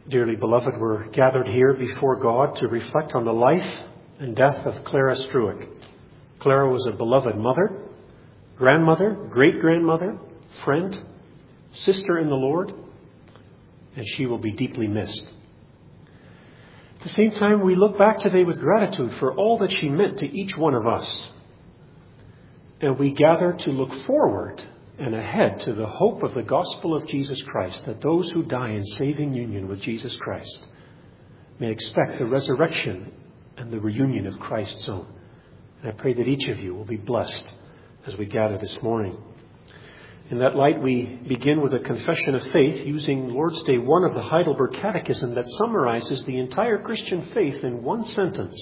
Dearly beloved, we're gathered here before God to reflect on the life and death of Clara Struick. Clara was a beloved mother, grandmother, great-grandmother, friend, sister in the Lord, and she will be deeply missed. At the same time, we look back today with gratitude for all that she meant to each one of us. And we gather to look forward and ahead to the hope of the gospel of Jesus Christ, that those who die in saving union with Jesus Christ may expect the resurrection and the reunion of Christ's own. And I pray that each of you will be blessed as we gather this morning. In that light, we begin with a confession of faith using Lord's Day 1 of the Heidelberg Catechism that summarizes the entire Christian faith in one sentence.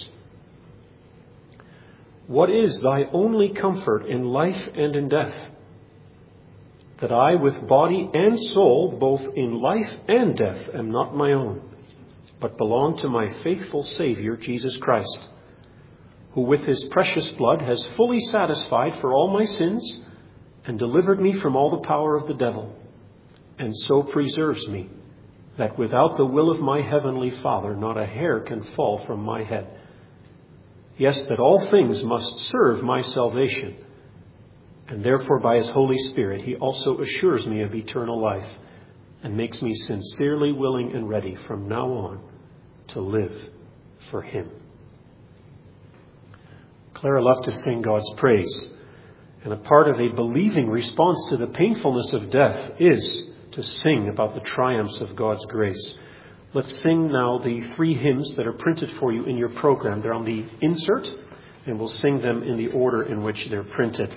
What is thy only comfort in life and in death? That I with body and soul, both in life and death, am not my own, but belong to my faithful Saviour, Jesus Christ, who with his precious blood has fully satisfied for all my sins and delivered me from all the power of the devil, and so preserves me, that without the will of my heavenly Father, not a hair can fall from my head. Yes, that all things must serve my salvation, and therefore by his Holy Spirit he also assures me of eternal life, and makes me sincerely willing and ready from now on to live for him. Clara loved to sing God's praise. And a part of a believing response to the painfulness of death is to sing about the triumphs of God's grace. Let's sing now the 3 hymns that are printed for you in your program. They're on the insert, and we'll sing them in the order in which they're printed.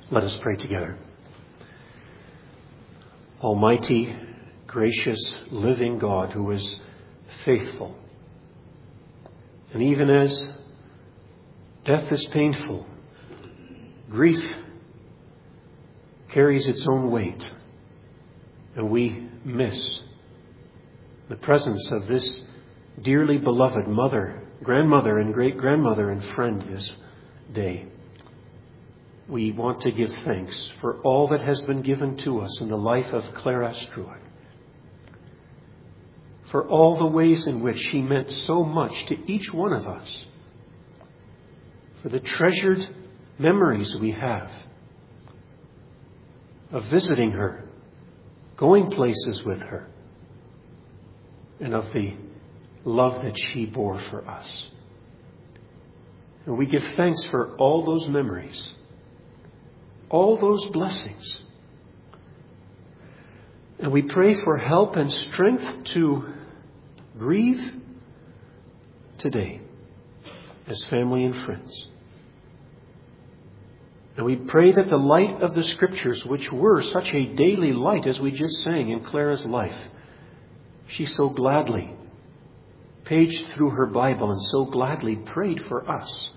Let us pray together. Almighty, gracious, living God, who is faithful, and even as death is painful, grief carries its own weight, and we miss the presence of this dearly beloved mother, grandmother, and great-grandmother and friend this day. We want to give thanks for all that has been given to us in the life of Clara Struik, for all the ways in which she meant so much to each one of us, for the treasured memories we have of visiting her, going places with her, and of the love that she bore for us. And we give thanks for all those memories, all those blessings. And we pray for help and strength to grieve today as family and friends. And we pray that the light of the Scriptures, which were such a daily light as we just sang in Clara's life, she so gladly paged through her Bible and so gladly prayed for us.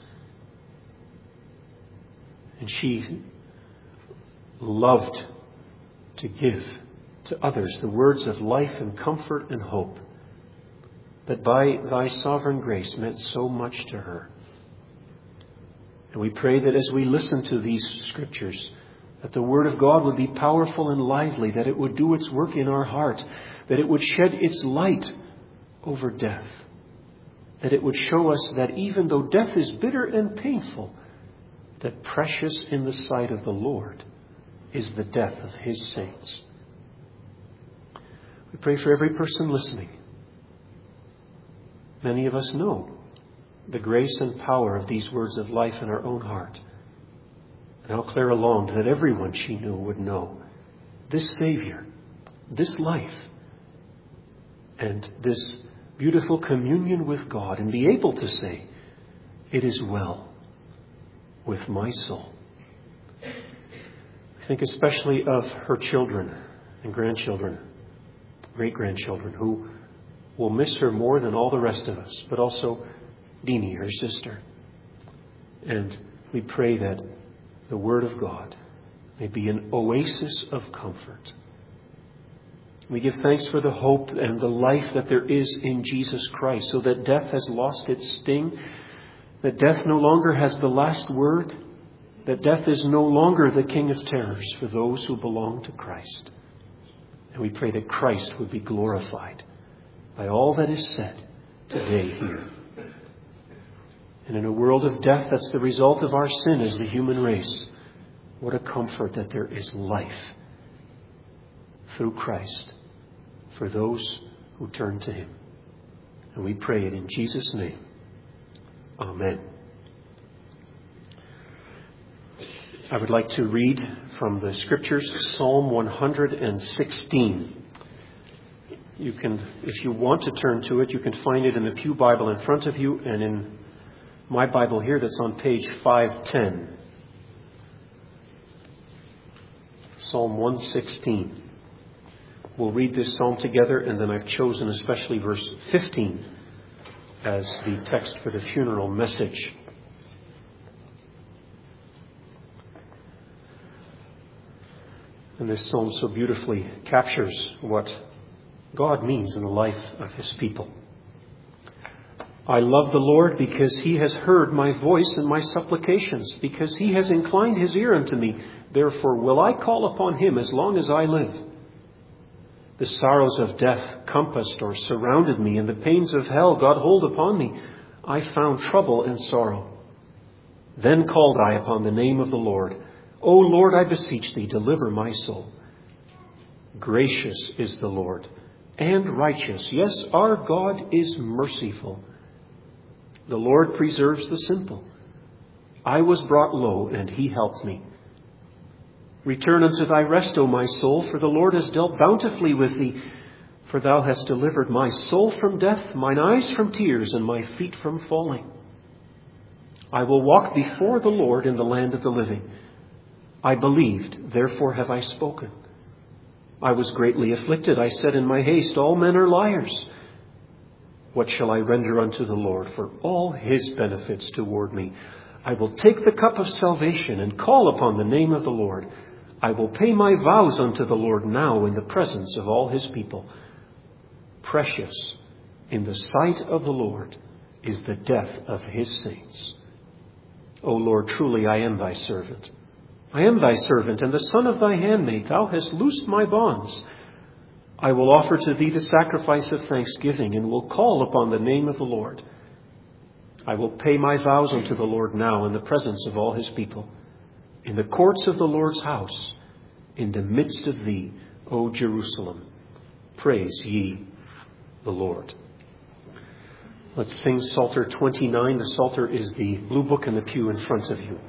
And she loved to give to others the words of life and comfort and hope that by thy sovereign grace meant so much to her. And we pray that as we listen to these Scriptures, that the Word of God would be powerful and lively, that it would do its work in our heart, that it would shed its light over death, that it would show us that even though death is bitter and painful, that precious in the sight of the Lord is the death of His saints. We pray for every person listening. Many of us know the grace and power of these words of life in our own heart. And how Clara longed that everyone she knew would know this Savior, this life, and this beautiful communion with God, and be able to say, "It is well with my soul." I think especially of her children and grandchildren, great-grandchildren, who will miss her more than all the rest of us, but also Deanie, her sister. And we pray that the Word of God may be an oasis of comfort. We give thanks for the hope and the life that there is in Jesus Christ, so that death has lost its sting, that death no longer has the last word, that death is no longer the king of terrors for those who belong to Christ. And we pray that Christ would be glorified by all that is said today here. And in a world of death that's the result of our sin as the human race, what a comfort that there is life through Christ for those who turn to Him. And we pray it in Jesus' name. Amen. I would like to read from the Scriptures Psalm 116. You can, if you want to turn to it, you can find it in the Pew Bible in front of you and in my Bible here that's on page 510. Psalm 116. We'll read this psalm together, and then I've chosen especially verse 15 as the text for the funeral message. And this psalm so beautifully captures what God means in the life of His people. I love the Lord because He has heard my voice and my supplications, because He has inclined His ear unto me. Therefore will I call upon Him as long as I live. The sorrows of death compassed or surrounded me, and the pains of hell got hold upon me. I found trouble and sorrow. Then called I upon the name of the Lord. O Lord, I beseech Thee, deliver my soul. Gracious is the Lord, and righteous. Yes, our God is merciful. The Lord preserves the simple. I was brought low, and He helped me. Return unto thy rest, O my soul, for the Lord has dealt bountifully with thee. For Thou hast delivered my soul from death, mine eyes from tears, and my feet from falling. I will walk before the Lord in the land of the living. I believed, therefore have I spoken. I was greatly afflicted. I said in my haste, all men are liars. What shall I render unto the Lord for all his benefits toward me? I will take the cup of salvation and call upon the name of the Lord. I will pay my vows unto the Lord now in the presence of all his people. Precious in the sight of the Lord is the death of his saints. O Lord, truly I am thy servant. I am thy servant and the son of thy handmaid. Thou hast loosed my bonds. I will offer to thee the sacrifice of thanksgiving and will call upon the name of the Lord. I will pay my vows unto the Lord now in the presence of all his people, in the courts of the Lord's house, in the midst of thee, O Jerusalem. Praise ye the Lord. Let's sing Psalter 29. The Psalter is the blue book in the pew in front of you.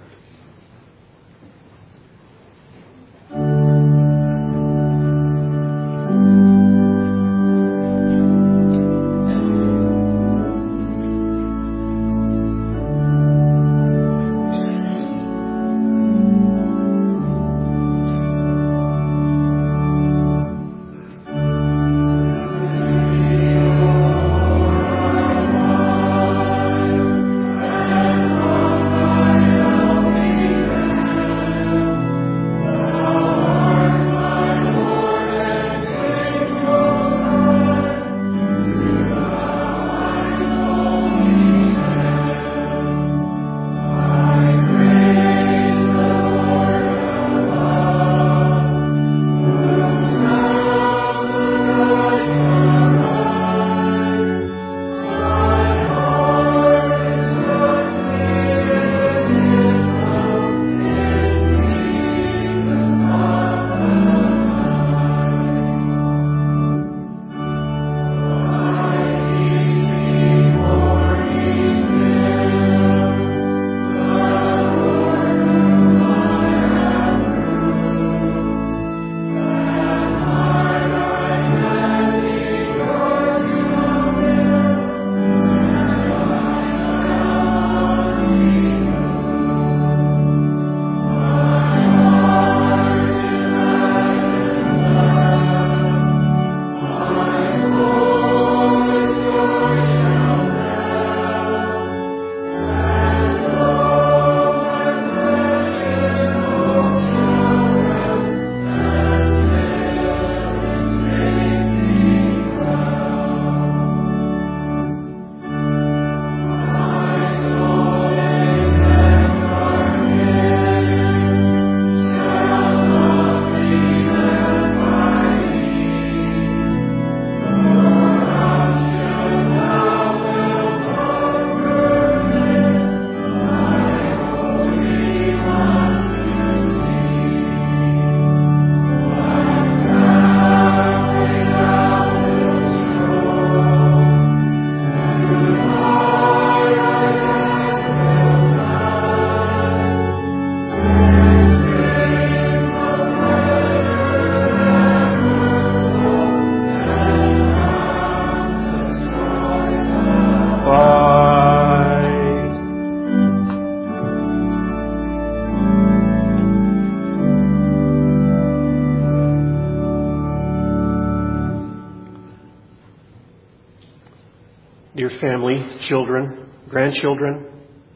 Dear family, children, grandchildren,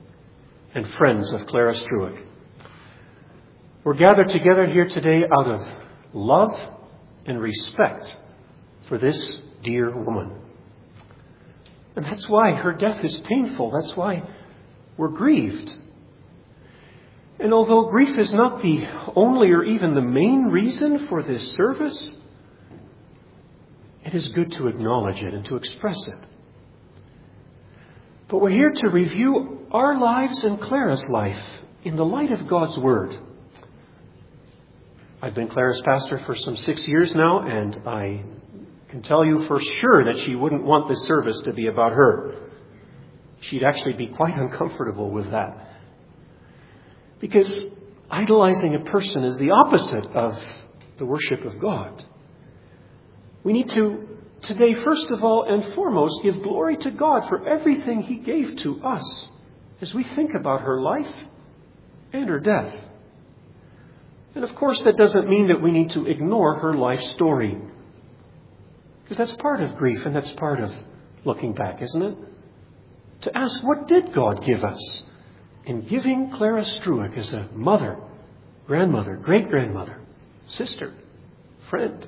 and friends of Clara Struick, we're gathered together here today out of love and respect for this dear woman. And that's why her death is painful. That's why we're grieved. And although grief is not the only or even the main reason for this service, it is good to acknowledge it and to express it. But we're here to review our lives and Clara's life in the light of God's Word. I've been Clara's pastor for some 6 years now, and I can tell you for sure that she wouldn't want this service to be about her. She'd actually be quite uncomfortable with that. Because idolizing a person is the opposite of the worship of God. We need to today, first of all and foremost, give glory to God for everything He gave to us as we think about her life and her death. And of course, that doesn't mean that we need to ignore her life story. Because that's part of grief and that's part of looking back, isn't it? To ask, what did God give us in giving Clara Struik as a mother, grandmother, great-grandmother, sister, friend?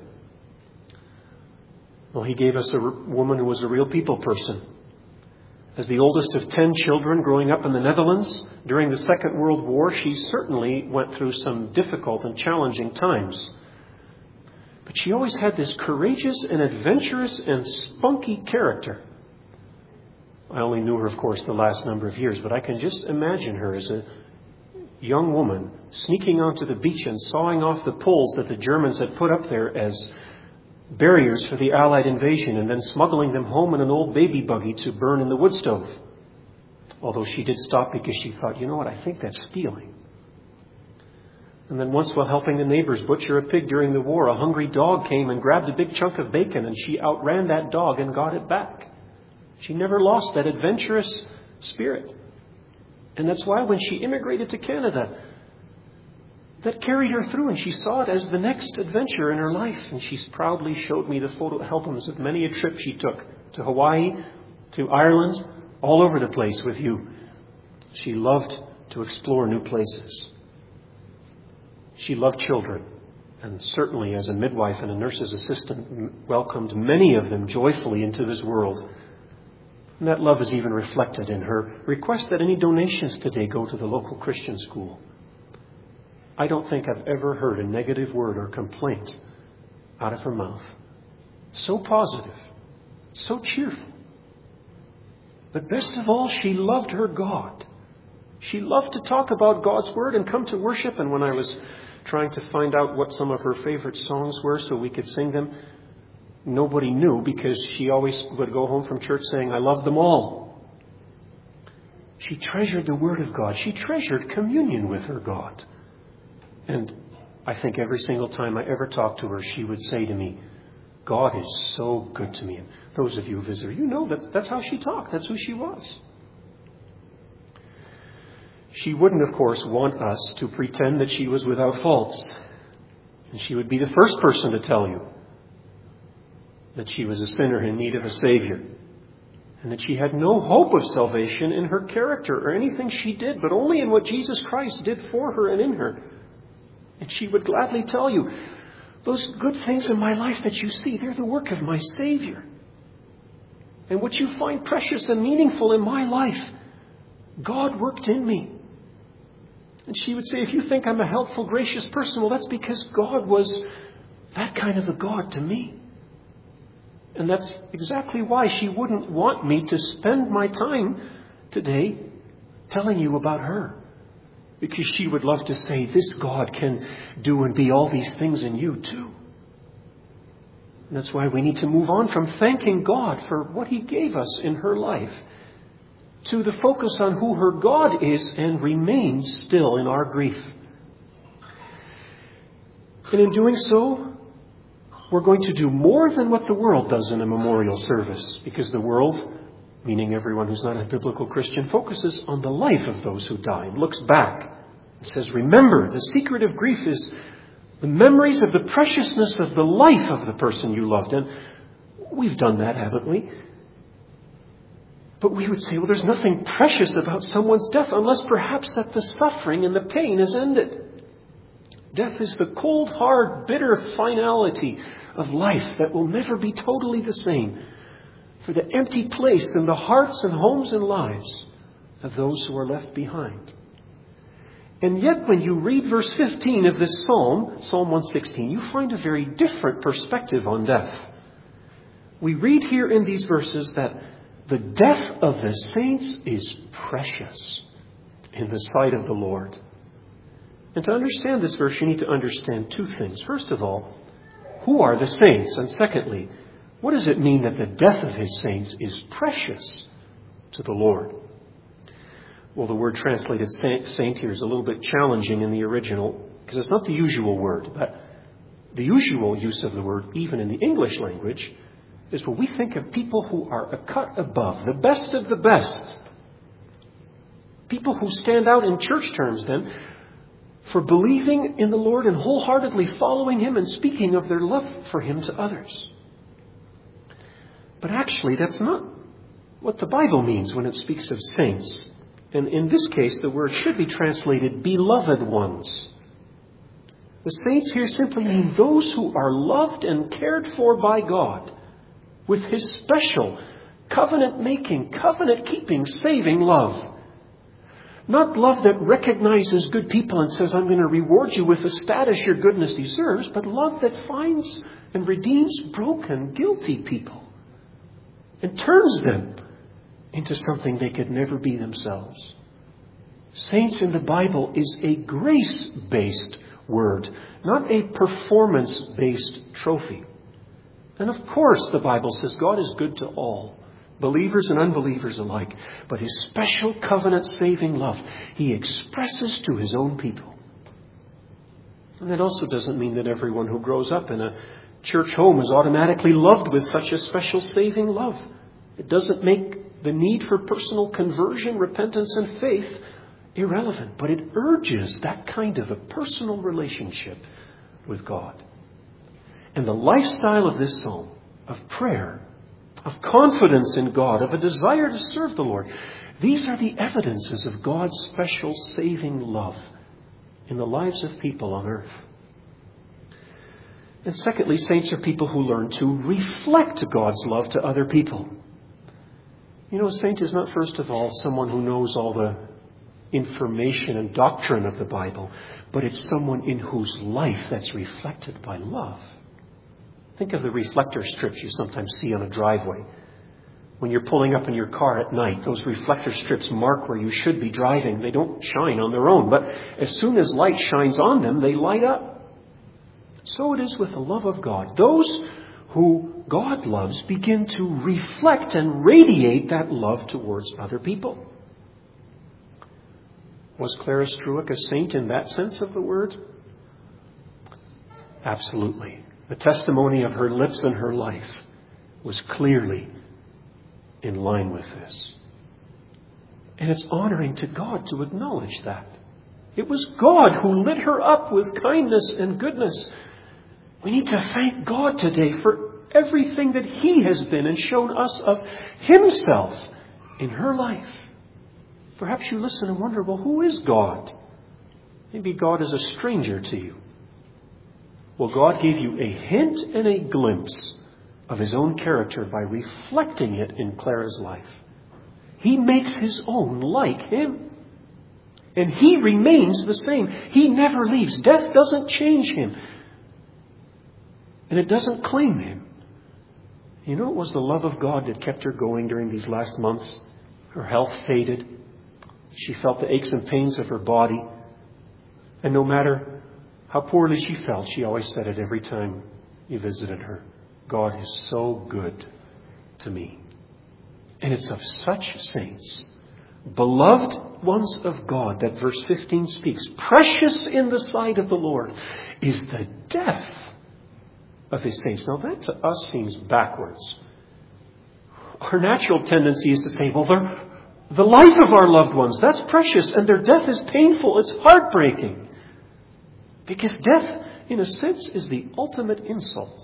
Well, He gave us a woman who was a real people person. As the oldest of 10 children growing up in the Netherlands during the Second World War, she certainly went through some difficult and challenging times. But she always had this courageous and adventurous and spunky character. I only knew her, of course, the last number of years, but I can just imagine her as a young woman sneaking onto the beach and sawing off the poles that the Germans had put up there as barriers for the Allied invasion, and then smuggling them home in an old baby buggy to burn in the wood stove. Although she did stop because she thought, you know what, I think that's stealing. And then once, while helping the neighbors butcher a pig during the war, a hungry dog came and grabbed a big chunk of bacon, and she outran that dog and got it back. She never lost that adventurous spirit. And that's why when she immigrated to Canada, that carried her through, and she saw it as the next adventure in her life. And she's proudly showed me the photo albums of many a trip she took to Hawaii, to Ireland, all over the place with you. She loved to explore new places. She loved children, and certainly as a midwife and a nurse's assistant, welcomed many of them joyfully into this world. And that love is even reflected in her request that any donations today go to the local Christian school. I don't think I've ever heard a negative word or complaint out of her mouth. So positive, so cheerful. But best of all, she loved her God. She loved to talk about God's Word and come to worship. And when I was trying to find out what some of her favorite songs were so we could sing them, nobody knew, because she always would go home from church saying, I love them all. She treasured the Word of God. She treasured communion with her God. And I think every single time I ever talked to her, she would say to me, God is so good to me. And those of you who visit her, you know that's how she talked. That's who she was. She wouldn't, of course, want us to pretend that she was without faults. And she would be the first person to tell you that she was a sinner in need of a Savior, and that she had no hope of salvation in her character or anything she did, but only in what Jesus Christ did for her and in her. And she would gladly tell you, those good things in my life that you see, they're the work of my Savior. And what you find precious and meaningful in my life, God worked in me. And she would say, if you think I'm a helpful, gracious person, well, that's because God was that kind of a God to me. And that's exactly why she wouldn't want me to spend my time today telling you about her. Because she would love to say, this God can do and be all these things in you too. And that's why we need to move on from thanking God for what He gave us in her life to the focus on who her God is and remains still in our grief. And in doing so, we're going to do more than what the world does in a memorial service, because the world, meaning everyone who's not a biblical Christian, focuses on the life of those who died, looks back and says, remember, the secret of grief is the memories of the preciousness of the life of the person you loved. And we've done that, haven't we? But we would say, well, there's nothing precious about someone's death unless perhaps that the suffering and the pain is ended. Death is the cold, hard, bitter finality of life that will never be totally the same, for the empty place in the hearts and homes and lives of those who are left behind. And yet when you read verse 15 of this psalm, Psalm 116, you find a very different perspective on death. We read here in these verses that the death of the saints is precious in the sight of the Lord. And to understand this verse, you need to understand two things. First of all, who are the saints? And secondly, what does it mean that the death of His saints is precious to the Lord? Well, the word translated saint here is a little bit challenging in the original, because it's not the usual word. But the usual use of the word, even in the English language, is when we think of people who are a cut above, the best of the best. People who stand out in church terms then for believing in the Lord and wholeheartedly following Him and speaking of their love for Him to others. But actually, that's not what the Bible means when it speaks of saints. And in this case, the word should be translated beloved ones. The saints here simply mean those who are loved and cared for by God with His special covenant-making, covenant-keeping, saving love. Not love that recognizes good people and says, I'm going to reward you with the status your goodness deserves, but love that finds and redeems broken, guilty people and turns them into something they could never be themselves. Saints in the Bible is a grace-based word, not a performance-based trophy. And of course, the Bible says God is good to all, believers and unbelievers alike. But His special covenant-saving love, He expresses to His own people. And that also doesn't mean that everyone who grows up in a church home is automatically loved with such a special saving love. It doesn't make the need for personal conversion, repentance, and faith irrelevant, but it urges that kind of a personal relationship with God. And the lifestyle of this psalm, of prayer, of confidence in God, of a desire to serve the Lord, these are the evidences of God's special saving love in the lives of people on earth. And secondly, saints are people who learn to reflect God's love to other people. You know, a saint is not, first of all, someone who knows all the information and doctrine of the Bible, but it's someone in whose life that's reflected by love. Think of the reflector strips you sometimes see on a driveway. When you're pulling up in your car at night, those reflector strips mark where you should be driving. They don't shine on their own, but as soon as light shines on them, they light up. So it is with the love of God. Those who God loves begin to reflect and radiate that love towards other people. Was Clara Struick a saint in that sense of the word? Absolutely. The testimony of her lips and her life was clearly in line with this. And it's honoring to God to acknowledge that. It was God who lit her up with kindness and goodness. We need to thank God today for everything that He has been and shown us of Himself in her life. Perhaps you listen and wonder, well, who is God? Maybe God is a stranger to you. Well, God gave you a hint and a glimpse of His own character by reflecting it in Clara's life. He makes His own like Him. And He remains the same. He never leaves. Death doesn't change Him. And it doesn't claim Him. You know, it was the love of God that kept her going during these last months. Her health faded. She felt the aches and pains of her body. And no matter how poorly she felt, she always said it every time you visited her. God is so good to me. And it's of such saints, beloved ones of God, that verse 15 speaks. Precious in the sight of the Lord is the death of His saints. Now that to us seems backwards. Our natural tendency is to say, well, they're the life of our loved ones, that's precious, and their death is painful, it's heartbreaking. Because death, in a sense, is the ultimate insult.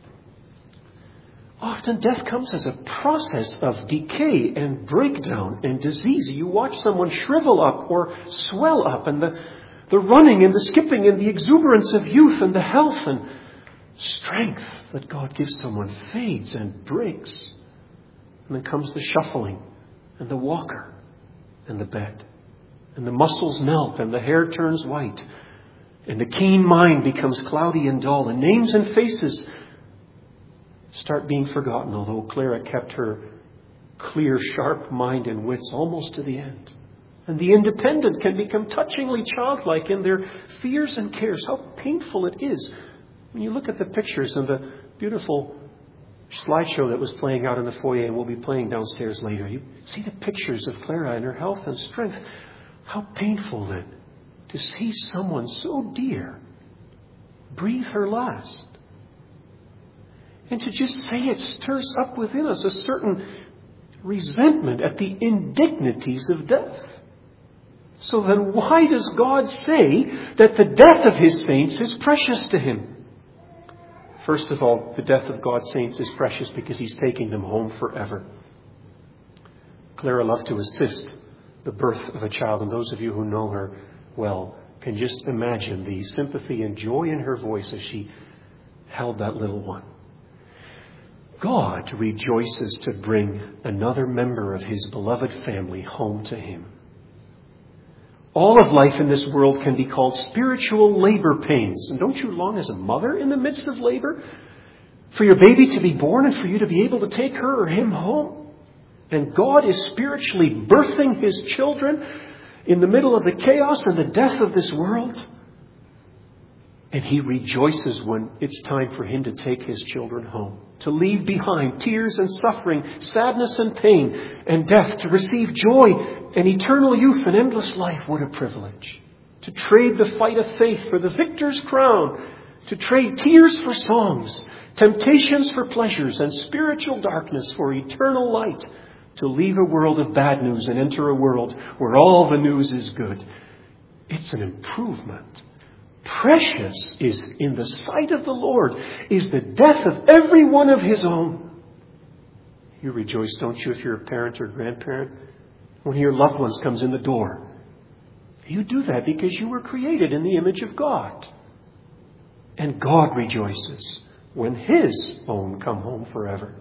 Often death comes as a process of decay and breakdown and disease. You watch someone shrivel up or swell up, and the running and the skipping and the exuberance of youth and the health and strength that God gives someone fades and breaks. And then comes the shuffling and the walker and the bed. And the muscles melt and the hair turns white. And the keen mind becomes cloudy and dull. And names and faces start being forgotten, although Clara kept her clear, sharp mind and wits almost to the end. And the independent can become touchingly childlike in their fears and cares. How painful it is when you look at the pictures and the beautiful slideshow that was playing out in the foyer and will be playing downstairs later. You see the pictures of Clara and her health and strength. How painful then to see someone so dear breathe her last. And to just say it stirs up within us a certain resentment at the indignities of death. So then why does God say that the death of His saints is precious to Him? First of all, the death of God's saints is precious because He's taking them home forever. Clara loved to assist the birth of a child, and those of you who know her well can just imagine the sympathy and joy in her voice as she held that little one. God rejoices to bring another member of His beloved family home to Him. All of life in this world can be called spiritual labor pains. And don't you long as a mother in the midst of labor for your baby to be born and for you to be able to take her or him home? And God is spiritually birthing His children in the middle of the chaos and the death of this world. And He rejoices when it's time for Him to take His children home, to leave behind tears and suffering, sadness and pain and death, to receive joy and eternal youth and endless life. What a privilege. To trade the fight of faith for the victor's crown, to trade tears for songs, temptations for pleasures, and spiritual darkness for eternal light, to leave a world of bad news and enter a world where all the news is good. It's an improvement. Precious is in the sight of the Lord is the death of every one of His own. You rejoice, don't you, if you're a parent or grandparent, when your loved ones comes in the door. You do that because you were created in the image of God. And God rejoices when His own come home forever.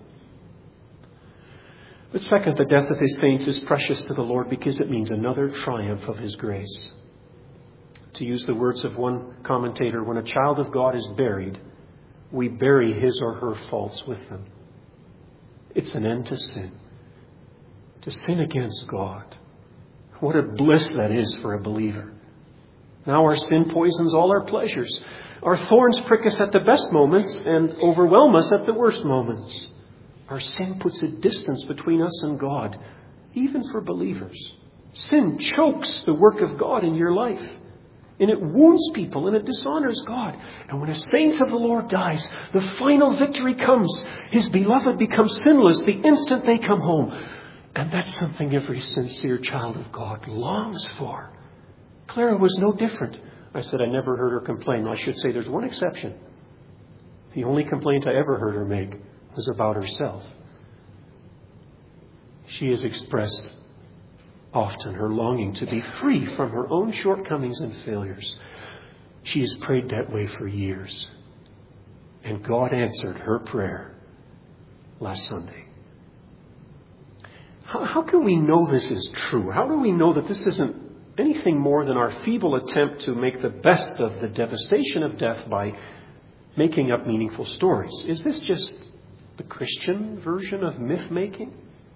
But second, the death of His saints is precious to the Lord because it means another triumph of His grace. To use the words of one commentator, when a child of God is buried, we bury his or her faults with them. It's an end to sin. To sin against God. What a bliss that is for a believer. Now our sin poisons all our pleasures. Our thorns prick us at the best moments and overwhelm us at the worst moments. Our sin puts a distance between us and God, even for believers. Sin chokes the work of God in your life. And it wounds people and it dishonors God. And when a saint of the Lord dies, the final victory comes. His beloved becomes sinless the instant they come home. And that's something every sincere child of God longs for. Clara was no different. I said I never heard her complain. I should say there's one exception. The only complaint I ever heard her make was about herself. She has expressed often her longing to be free from her own shortcomings and failures. She has prayed that way for years. And God answered her prayer last Sunday. How can we know this is true? How do we know that this isn't anything more than our feeble attempt to make the best of the devastation of death by making up meaningful stories? Is this just the Christian version of myth-making?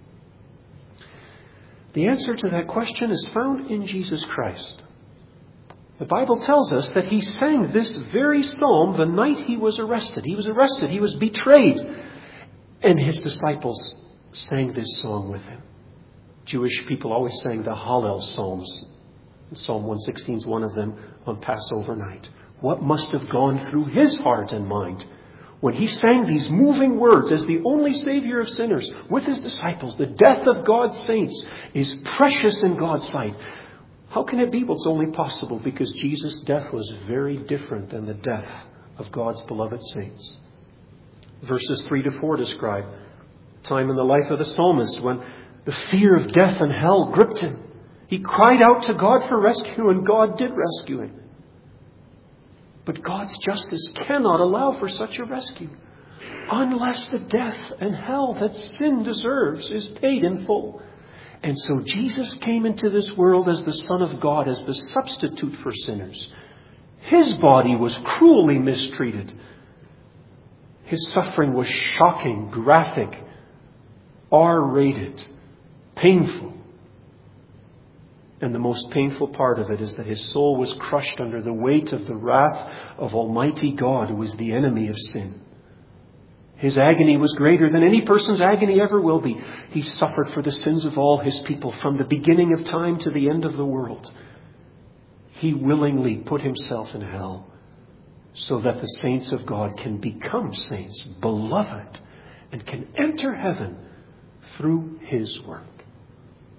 The answer to that question is found in Jesus Christ. The Bible tells us that He sang this very psalm the night He was arrested. He was arrested. He was betrayed. And His disciples sang this song with Him. Jewish people always sang the Hallel Psalms. Psalm 116 is one of them on Passover night. What must have gone through His heart and mind when He sang these moving words as the only Savior of sinners with His disciples? The death of God's saints is precious in God's sight. How can it be? Well, it's only possible because Jesus' death was very different than the death of God's beloved saints. Verses 3 to 4 describe a time in the life of the psalmist when the fear of death and hell gripped him. He cried out to God for rescue, and God did rescue him. But God's justice cannot allow for such a rescue unless the death and hell that sin deserves is paid in full. And so Jesus came into this world as the Son of God, as the substitute for sinners. His body was cruelly mistreated. His suffering was shocking, graphic, R-rated, painful. And the most painful part of it is that His soul was crushed under the weight of the wrath of Almighty God, who is the enemy of sin. His agony was greater than any person's agony ever will be. He suffered for the sins of all His people from the beginning of time to the end of the world. He willingly put Himself in hell so that the saints of God can become saints, beloved, and can enter heaven through His work.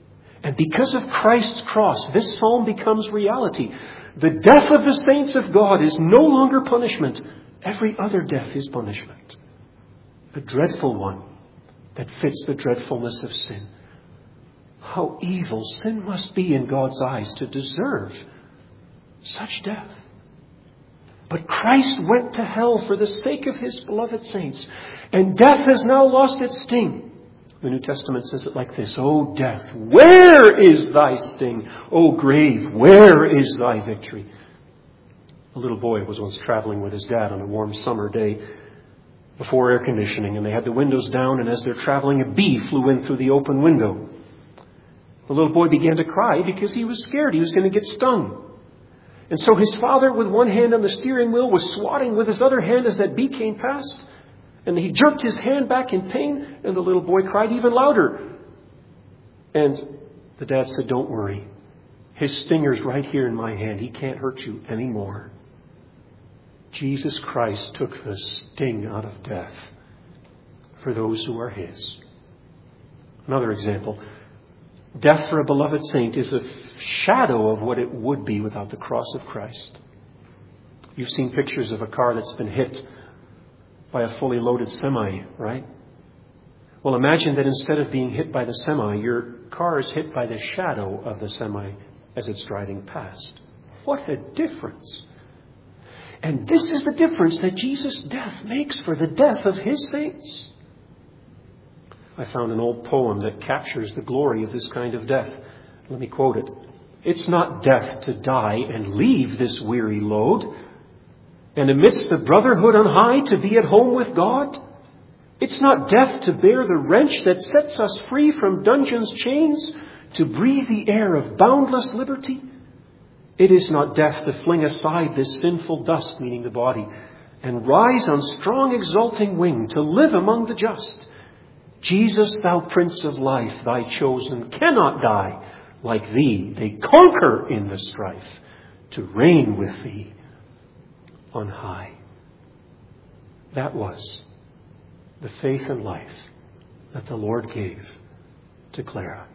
And because of Christ's cross, this psalm becomes reality. The death of the saints of God is no longer punishment. Every other death is punishment. A dreadful one that fits the dreadfulness of sin. How evil sin must be in God's eyes to deserve such death. But Christ went to hell for the sake of His beloved saints. And death has now lost its sting. The New Testament says it like this: O death, where is thy sting? O grave, where is thy victory? A little boy was once traveling with his dad on a warm summer day before air conditioning, and they had the windows down, and as they're traveling, a bee flew in through the open window. The little boy began to cry because he was scared he was going to get stung. And so his father, with one hand on the steering wheel, was swatting with his other hand as that bee came past. And he jerked his hand back in pain, and the little boy cried even louder. And the dad said, "Don't worry. His stinger's right here in my hand. He can't hurt you anymore." Jesus Christ took the sting out of death for those who are His. Another example. Death for a beloved saint is a shadow of what it would be without the cross of Christ. You've seen pictures of a car that's been hit by a fully loaded semi, right? Well, imagine that instead of being hit by the semi, your car is hit by the shadow of the semi as it's driving past. What a difference. And this is the difference that Jesus' death makes for the death of His saints. I found an old poem that captures the glory of this kind of death. Let me quote it. "It's not death to die and leave this weary load, and amidst the brotherhood on high to be at home with God. It's not death to bear the wrench that sets us free from dungeon's chains, to breathe the air of boundless liberty. It is not death to fling aside this sinful dust," meaning the body, "and rise on strong exulting wing to live among the just. Jesus, thou Prince of life, thy chosen cannot die. Like thee, they conquer in the strife, to reign with thee on high." That was the faith and life that the Lord gave to Clara.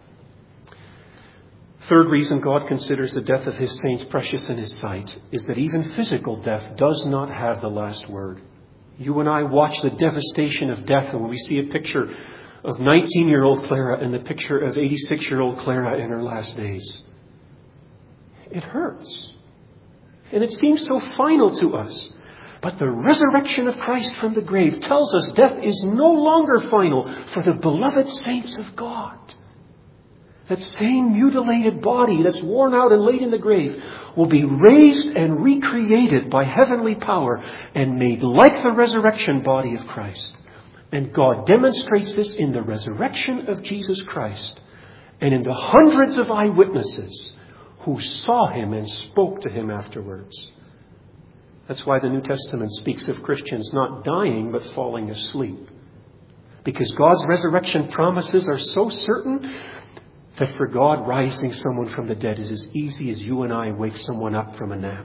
Third reason God considers the death of His saints precious in His sight is that even physical death does not have the last word. You and I watch the devastation of death, and when we see a picture of 19-year-old Clara and the picture of 86-year-old Clara in her last days, it hurts. And it seems so final to us. But the resurrection of Christ from the grave tells us death is no longer final for the beloved saints of God. That same mutilated body that's worn out and laid in the grave will be raised and recreated by heavenly power and made like the resurrection body of Christ. And God demonstrates this in the resurrection of Jesus Christ and in the hundreds of eyewitnesses who saw Him and spoke to Him afterwards. That's why the New Testament speaks of Christians not dying but falling asleep. Because God's resurrection promises are so certain that for God, rising someone from the dead is as easy as you and I wake someone up from a nap.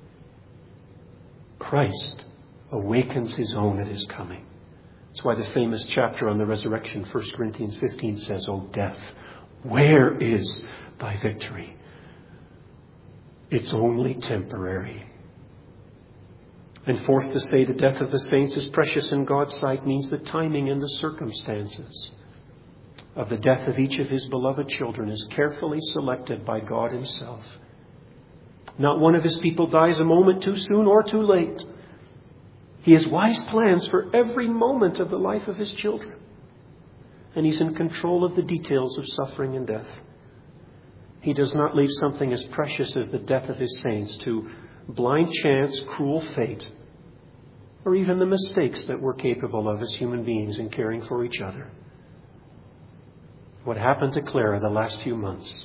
Christ awakens His own at His coming. That's why the famous chapter on the resurrection, 1 Corinthians 15, says, "O death, where is thy victory?" It's only temporary. And fourth, to say the death of the saints is precious in God's sight means the timing and the circumstances of the death of each of His beloved children is carefully selected by God Himself. Not one of His people dies a moment too soon or too late. He has wise plans for every moment of the life of His children. And He's in control of the details of suffering and death. He does not leave something as precious as the death of His saints to blind chance, cruel fate, or even the mistakes that we're capable of as human beings in caring for each other. What happened to Clara the last few months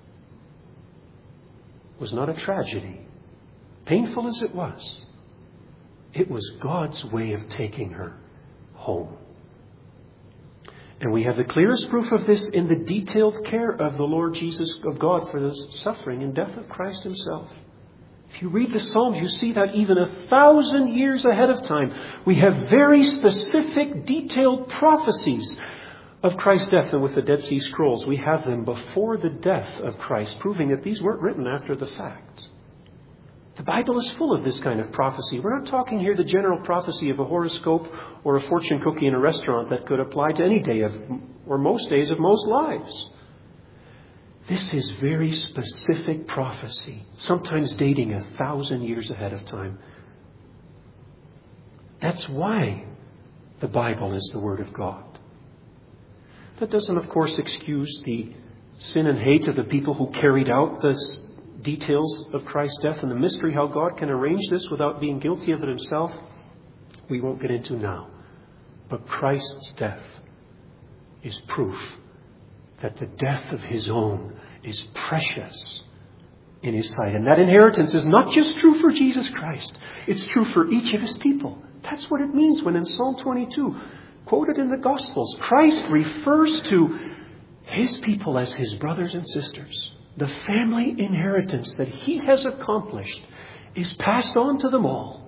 was not a tragedy, painful as it was. It was God's way of taking her home. And we have the clearest proof of this in the detailed care of the Lord Jesus, of God, for the suffering and death of Christ Himself. If you read the Psalms, you see that even 1,000 years ahead of time, we have very specific, detailed prophecies of Christ's death. And with the Dead Sea Scrolls, we have them before the death of Christ, proving that these weren't written after the fact. The Bible is full of this kind of prophecy. We're not talking here the general prophecy of a horoscope or a fortune cookie in a restaurant that could apply to any day or most days of most lives. This is very specific prophecy, sometimes dating 1,000 years ahead of time. That's why the Bible is the Word of God. That doesn't, of course, excuse the sin and hate of the people who carried out the details of Christ's death and the mystery how God can arrange this without being guilty of it himself. We won't get into now. But Christ's death is proof that the death of his own is precious in his sight. And that inheritance is not just true for Jesus Christ. It's true for each of his people. That's what it means when in Psalm 22, quoted in the Gospels, Christ refers to his people as his brothers and sisters. The family inheritance that he has accomplished is passed on to them all.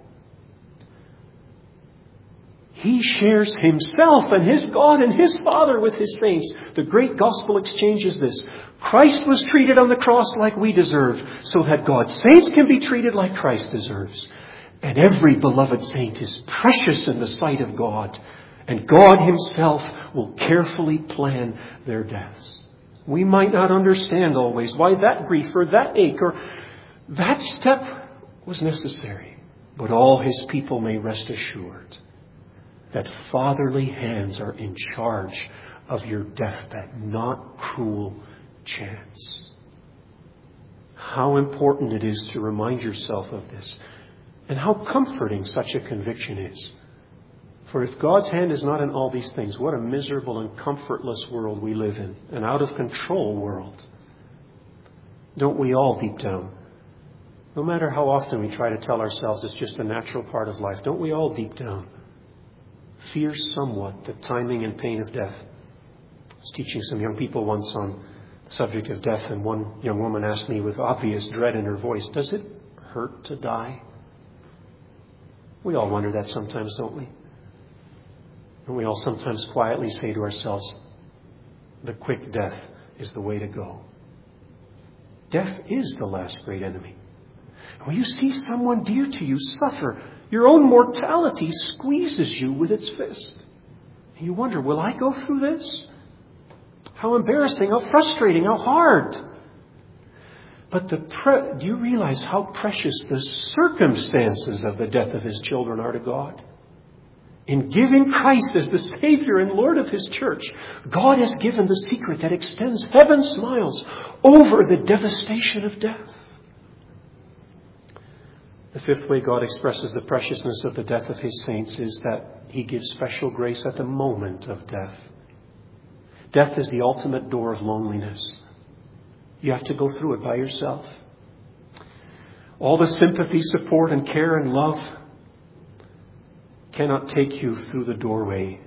He shares himself and his God and his Father with his saints. The great gospel exchange is this. Christ was treated on the cross like we deserve, so that God's saints can be treated like Christ deserves. And every beloved saint is precious in the sight of God. And God himself will carefully plan their deaths. We might not understand always why that grief or that ache or that step was necessary. But all his people may rest assured that fatherly hands are in charge of your deathbed, not cruel chance. How important it is to remind yourself of this, and how comforting such a conviction is. For if God's hand is not in all these things, what a miserable and comfortless world we live in, an out-of-control world. Don't we all deep down, no matter how often we try to tell ourselves it's just a natural part of life, don't we all deep down fear somewhat the timing and pain of death? I was teaching some young people once on the subject of death, and one young woman asked me with obvious dread in her voice, "Does it hurt to die?" We all wonder that sometimes, don't we? And we all sometimes quietly say to ourselves, the quick death is the way to go. Death is the last great enemy. And when you see someone dear to you suffer, your own mortality squeezes you with its fist. And you wonder, will I go through this? How embarrassing, how frustrating, how hard. But do you realize how precious the circumstances of the death of his children are to God? In giving Christ as the Savior and Lord of his church, God has given the secret that extends heaven's smiles over the devastation of death. The fifth way God expresses the preciousness of the death of his saints is that he gives special grace at the moment of death. Death is the ultimate door of loneliness. You have to go through it by yourself. All the sympathy, support, and care and love cannot take you through the doorway,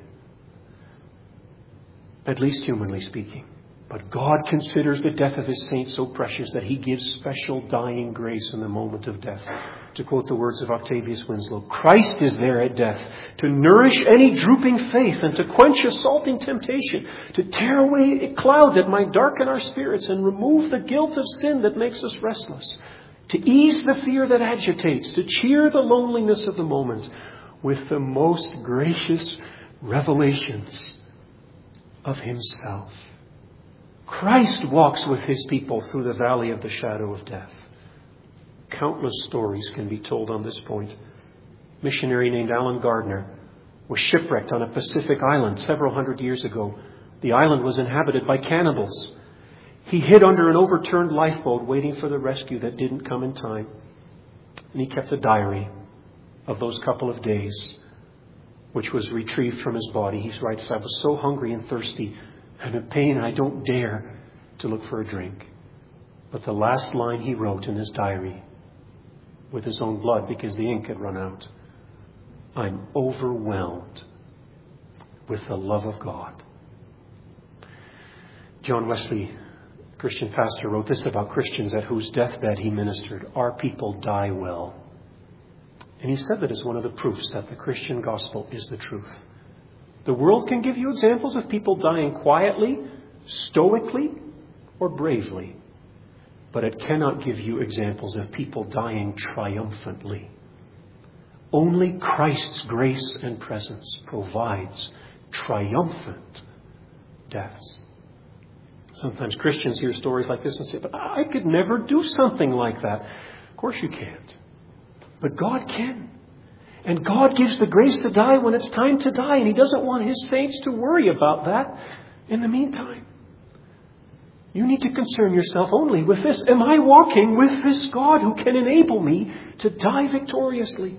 at least humanly speaking. But God considers the death of his saints so precious that he gives special dying grace in the moment of death. To quote the words of Octavius Winslow, Christ is there at death to nourish any drooping faith and to quench assaulting temptation, to tear away a cloud that might darken our spirits and remove the guilt of sin that makes us restless, to ease the fear that agitates, to cheer the loneliness of the moment with the most gracious revelations of himself. Christ walks with his people through the valley of the shadow of death. Countless stories can be told on this point. A missionary named Alan Gardner was shipwrecked on a Pacific island several hundred years ago. The island was inhabited by cannibals. He hid under an overturned lifeboat waiting for the rescue that didn't come in time. And he kept a diary of those couple of days, which was retrieved from his body. He writes, "I was so hungry and thirsty and in pain I don't dare to look for a drink." But the last line he wrote in his diary, with his own blood because the ink had run out, "I'm overwhelmed with the love of God." John Wesley, Christian pastor, wrote this about Christians at whose deathbed he ministered: "Our people die well." And he said that as one of the proofs that the Christian gospel is the truth. The world can give you examples of people dying quietly, stoically, or bravely. But it cannot give you examples of people dying triumphantly. Only Christ's grace and presence provides triumphant deaths. Sometimes Christians hear stories like this and say, but I could never do something like that. Of course you can't. But God can. And God gives the grace to die when it's time to die. And He doesn't want His saints to worry about that in the meantime. You need to concern yourself only with this. Am I walking with this God who can enable me to die victoriously?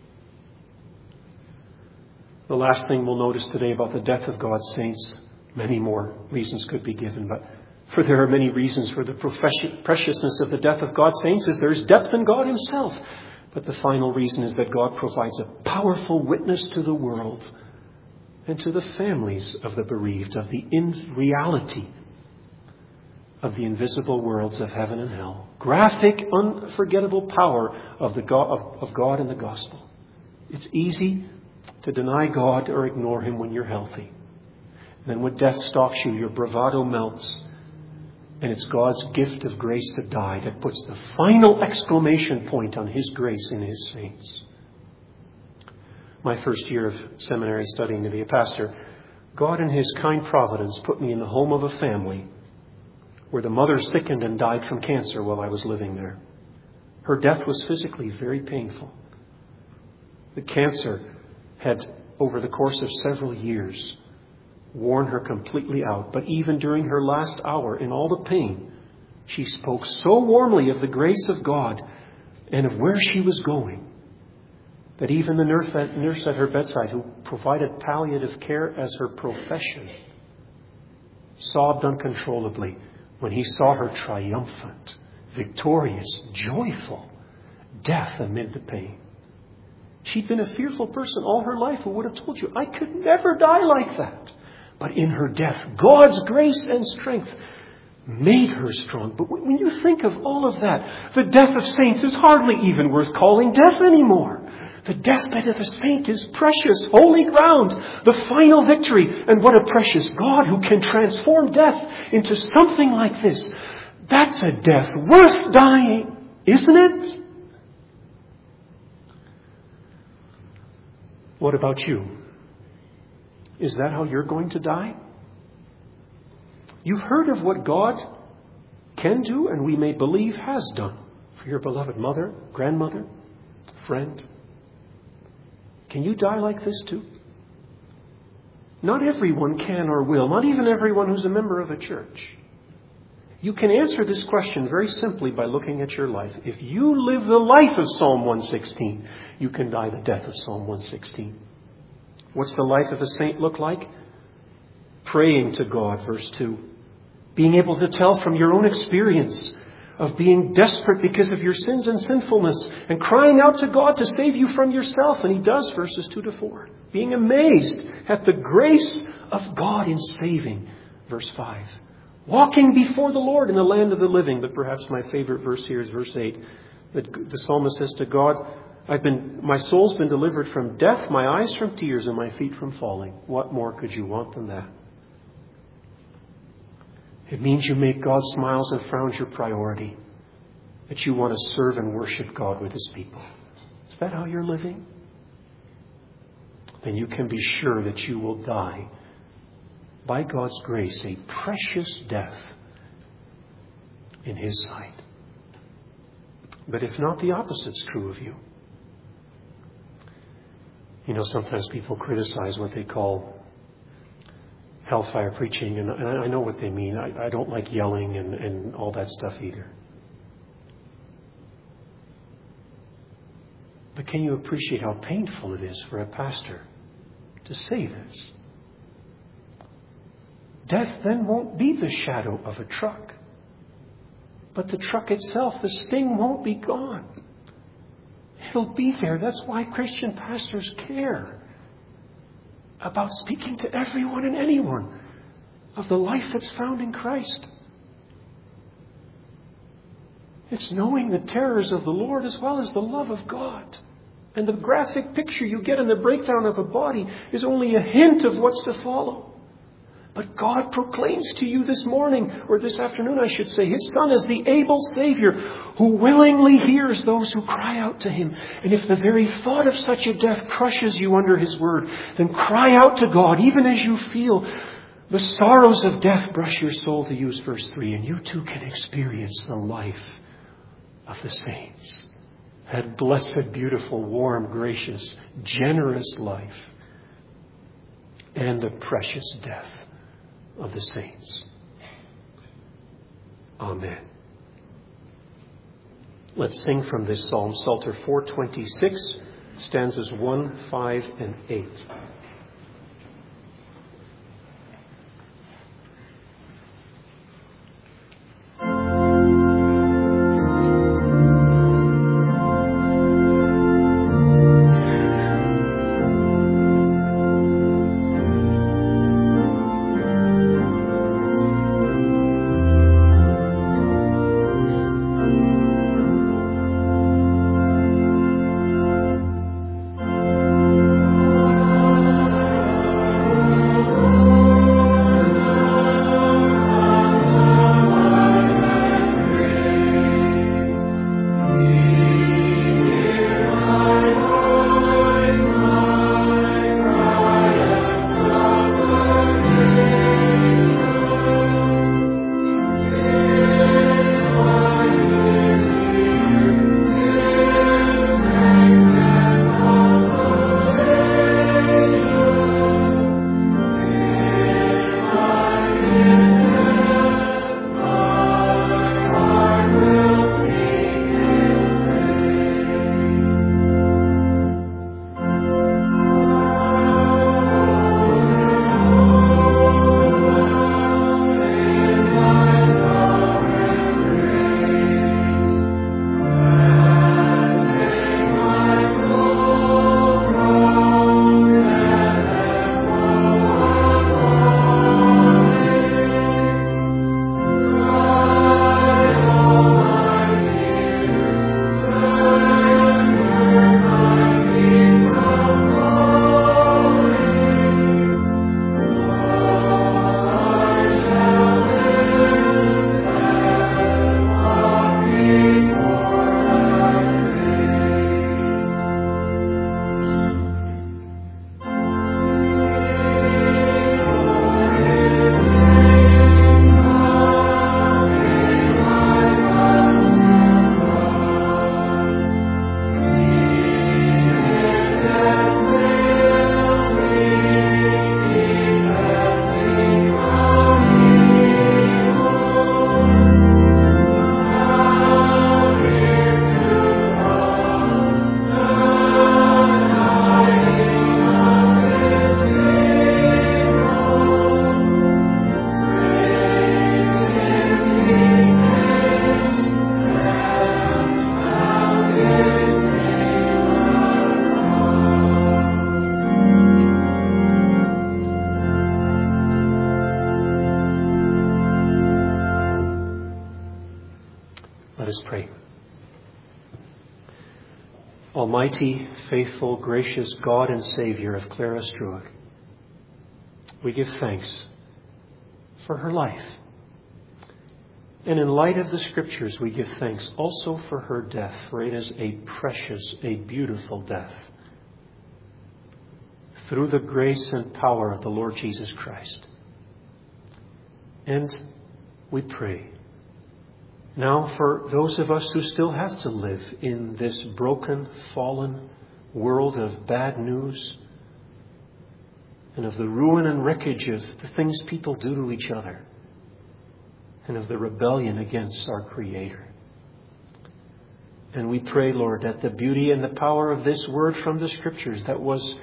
The last thing we'll notice today about the death of God's saints, many more reasons could be given, but for there are many reasons for the preciousness of the death of God's saints, is there's depth in God Himself. But the final reason is that God provides a powerful witness to the world and to the families of the bereaved of the reality of the invisible worlds of heaven and hell. Graphic, unforgettable power of God in the gospel. It's easy to deny God or ignore Him when you're healthy. Then when death stalks you, your bravado melts. And it's God's gift of grace to die that puts the final exclamation point on His grace in His saints. My first year of seminary studying to be a pastor, God in His kind providence put me in the home of a family where the mother sickened and died from cancer while I was living there. Her death was physically very painful. The cancer had, over the course of several years, worn her completely out. But even during her last hour, in all the pain, she spoke so warmly of the grace of God and of where she was going, that even the nurse at her bedside, who provided palliative care as her profession, sobbed uncontrollably when he saw her triumphant, victorious, joyful death amid the pain. She'd been a fearful person all her life who would have told you, I could never die like that. But in her death, God's grace and strength made her strong. But when you think of all of that, the death of saints is hardly even worth calling death anymore. The deathbed of a saint is precious, holy ground, the final victory. And what a precious God who can transform death into something like this. That's a death worth dying, isn't it? What about you? Is that how you're going to die? You've heard of what God can do, and we may believe has done for your beloved mother, grandmother, friend. Can you die like this too? Not everyone can or will, not even everyone who's a member of a church. You can answer this question very simply by looking at your life. If you live the life of Psalm 116, you can die the death of Psalm 116. What's the life of a saint look like? Praying to God, verse 2. Being able to tell from your own experience of being desperate because of your sins and sinfulness and crying out to God to save you from yourself. And He does, verses 2 to 4. Being amazed at the grace of God in saving, verse 5. Walking before the Lord in the land of the living. But perhaps my favorite verse here is verse 8. The psalmist says to God, my soul's been delivered from death, my eyes from tears, and my feet from falling. What more could you want than that? It means you make God's smiles and frowns your priority. That you want to serve and worship God with His people. Is that how you're living? Then you can be sure that you will die, by God's grace, a precious death in His sight. But if not, the opposite's true of you. You know, sometimes people criticize what they call hellfire preaching, and I know what they mean. I don't like yelling and all that stuff either. But can you appreciate how painful it is for a pastor to say this? Death then won't be the shadow of a truck. But the truck itself, the sting won't be gone. It'll be there. That's why Christian pastors care about speaking to everyone and anyone of the life that's found in Christ. It's knowing the terrors of the Lord as well as the love of God. And the graphic picture you get in the breakdown of a body is only a hint of what's to follow. But God proclaims to you this morning, or this afternoon I should say, His Son is the able Savior who willingly hears those who cry out to Him. And if the very thought of such a death crushes you under His word, then cry out to God even as you feel the sorrows of death brush your soul, to use verse 3, and you too can experience the life of the saints. That blessed, beautiful, warm, gracious, generous life and the precious death of the saints. Amen. Let's sing from this psalm, Psalter 426, stanzas 1, 5, and 8. us pray. Almighty, faithful, gracious God and Savior of Clara Struik, we give thanks for her life. And in light of the Scriptures, we give thanks also for her death, for it is a precious, a beautiful death. Through the grace and power of the Lord Jesus Christ. And we pray now for those of us who still have to live in this broken, fallen world of bad news and of the ruin and wreckage of the things people do to each other and of the rebellion against our Creator. And we pray, Lord, that the beauty and the power of this word from the Scriptures that was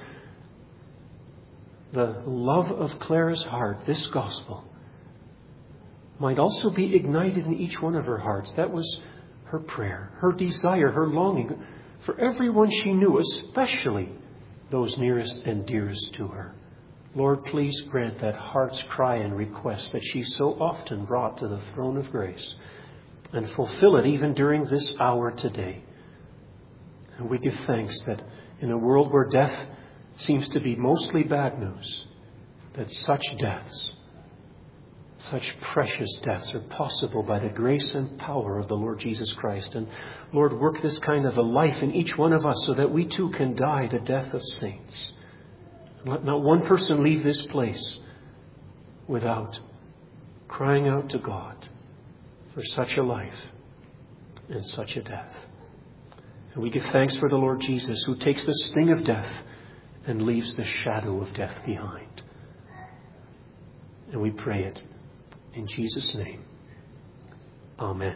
the love of Clara's heart, this gospel, might also be ignited in each one of her hearts. That was her prayer, her desire, her longing for everyone she knew, especially those nearest and dearest to her. Lord, please grant that heart's cry and request that she so often brought to the throne of grace, and fulfill it even during this hour today. And we give thanks that in a world where death seems to be mostly bad news, that such deaths, such precious deaths are possible by the grace and power of the Lord Jesus Christ. And Lord, work this kind of a life in each one of us so that we too can die the death of saints. And let not one person leave this place without crying out to God for such a life and such a death. And we give thanks for the Lord Jesus, who takes the sting of death and leaves the shadow of death behind. And we pray it in Jesus' name. Amen.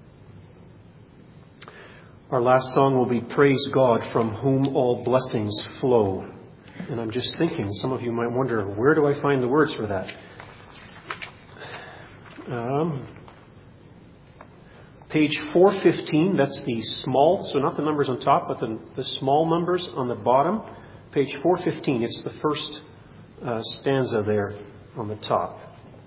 Our last song will be Praise God, from whom all blessings flow. And I'm just thinking, some of you might wonder, where do I find the words for that? Page 415, that's the small, so not the numbers on top, but the small numbers on the bottom. Page 415, it's the first stanza there on the top.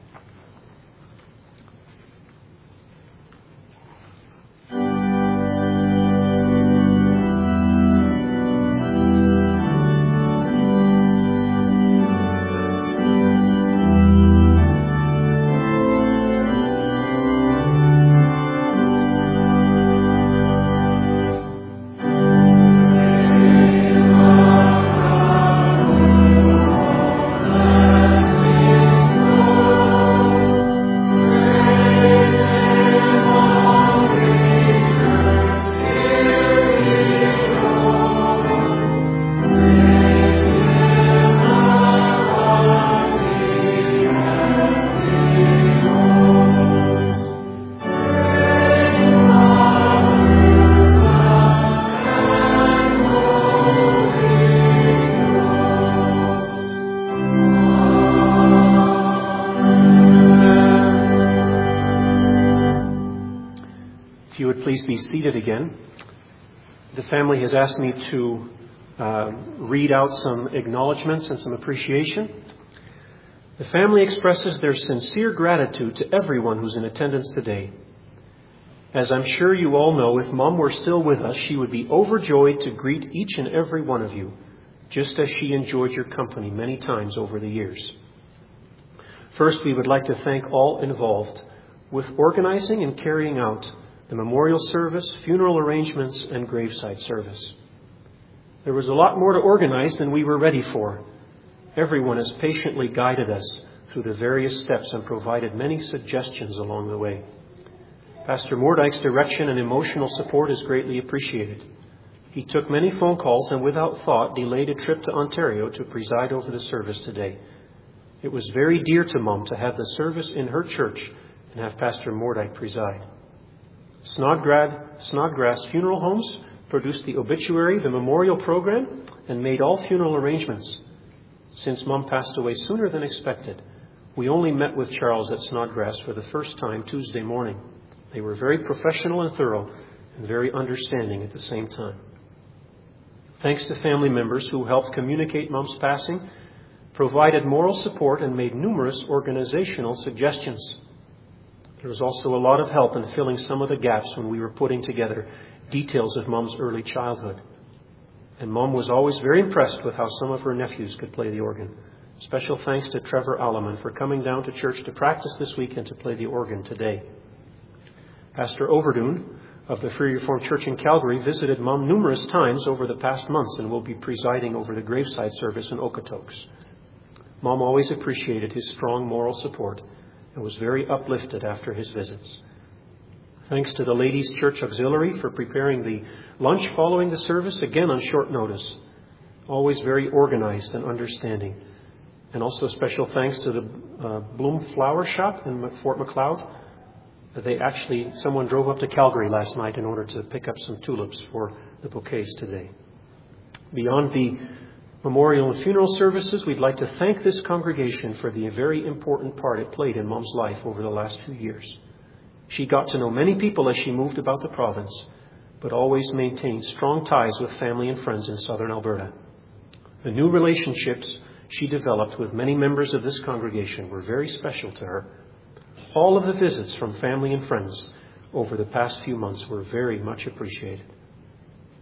Please be seated again. The family has asked me to read out some acknowledgments and some appreciation. The family expresses their sincere gratitude to everyone who's in attendance today. As I'm sure you all know, if Mom were still with us, she would be overjoyed to greet each and every one of you, just as she enjoyed your company many times over the years. First, we would like to thank all involved with organizing and carrying out the memorial service, funeral arrangements, and graveside service. There was a lot more to organize than we were ready for. Everyone has patiently guided us through the various steps and provided many suggestions along the way. Pastor Moerdijk's direction and emotional support is greatly appreciated. He took many phone calls and without thought delayed a trip to Ontario to preside over the service today. It was very dear to Mom to have the service in her church and have Pastor Moerdijk preside. Snodgrass Funeral Homes produced the obituary, the memorial program, and made all funeral arrangements. Since Mom passed away sooner than expected, we only met with Charles at Snodgrass for the first time Tuesday morning. They were very professional and thorough and very understanding at the same time. Thanks to family members who helped communicate Mom's passing, provided moral support, and made numerous organizational suggestions. There was also a lot of help in filling some of the gaps when we were putting together details of Mom's early childhood. And Mom was always very impressed with how some of her nephews could play the organ. Special thanks to Trevor Alleman for coming down to church to practice this week and to play the organ today. Pastor Overdoon of the Free Reformed Church in Calgary visited Mom numerous times over the past months and will be presiding over the graveside service in Okotoks. Mom always appreciated his strong moral support and was very uplifted after his visits. Thanks to the Ladies' Church Auxiliary for preparing the lunch following the service, again on short notice. Always very organized and understanding. And also special thanks to the Bloom Flower Shop in Fort Macleod. Someone drove up to Calgary last night in order to pick up some tulips for the bouquets today. Beyond the memorial and funeral services, we'd like to thank this congregation for the very important part it played in Mom's life over the last few years. She got to know many people as she moved about the province, but always maintained strong ties with family and friends in southern Alberta. The new relationships she developed with many members of this congregation were very special to her. All of the visits from family and friends over the past few months were very much appreciated.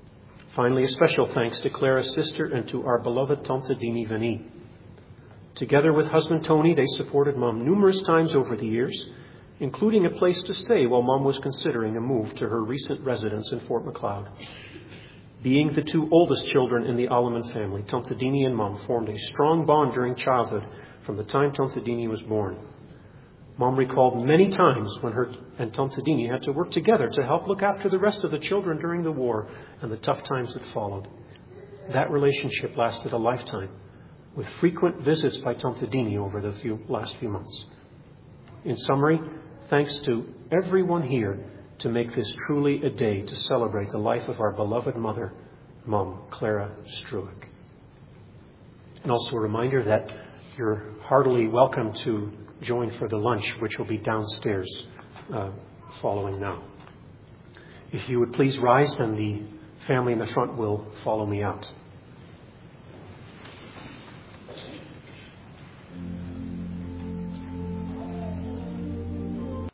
Finally, a special thanks to Clara's sister and to our beloved Tante Dini Veni. Together with husband Tony, they supported Mom numerous times over the years, including a place to stay while Mom was considering a move to her recent residence in Fort Macleod. Being the two oldest children in the Alleman family, Tante Dini and Mom formed a strong bond during childhood from the time Tante Dini was born. Mom recalled many times when her and Tante Dini had to work together to help look after the rest of the children during the war and the tough times that followed. That relationship lasted a lifetime, with frequent visits by Tante Dini over the last few months. In summary, thanks to everyone here to make this truly a day to celebrate the life of our beloved mother, Mom Clara Struick. And also a reminder that you're heartily welcome to join for the lunch, which will be downstairs following now. If you would please rise, then the family in the front will follow me out.